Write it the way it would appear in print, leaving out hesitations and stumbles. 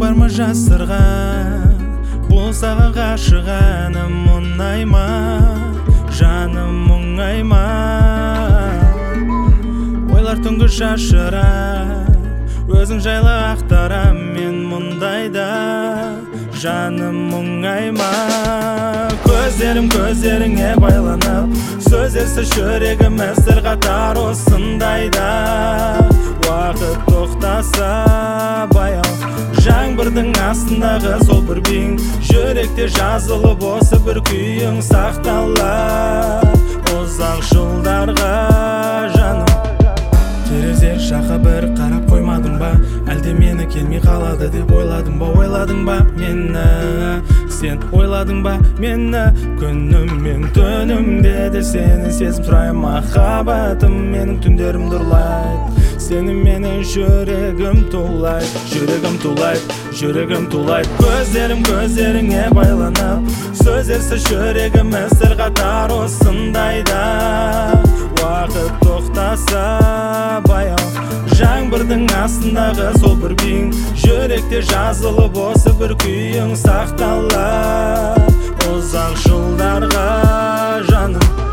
бар ма жасырған бұл саған ғашық әнім мұңай ма жаным мұңай ма ойлар түнгі шашырап өзің жайлы ақтарам мен мұндайда жаным мұңай ма көздеріңе байланып сөздерсіз жүрегім әсір қатар осындайда уақыт тоқтаса баяу жаңбырдың астындағы сол бір биің жүректе жазылып осы бір күйің сақталар ұзақ жылдарға жаным терезе жаққа бір қарап қоймадың ба әлде мені келмей қалады деп ойладың ба мені сен ойладың ба мені күнім мен түнімде де сені сезім сұраймын махаббатым менің түндерімді ұрлайды сені менің жүрегім тулайды көздеріңе байланып сөздерсіз жүрегім әсір қатар осындайда уақыт тоқтаса баяу жаңбырдың астындағы сол бір биің жүректе жазылып осы бір күйің сақталар ұзақ жылдарға жаным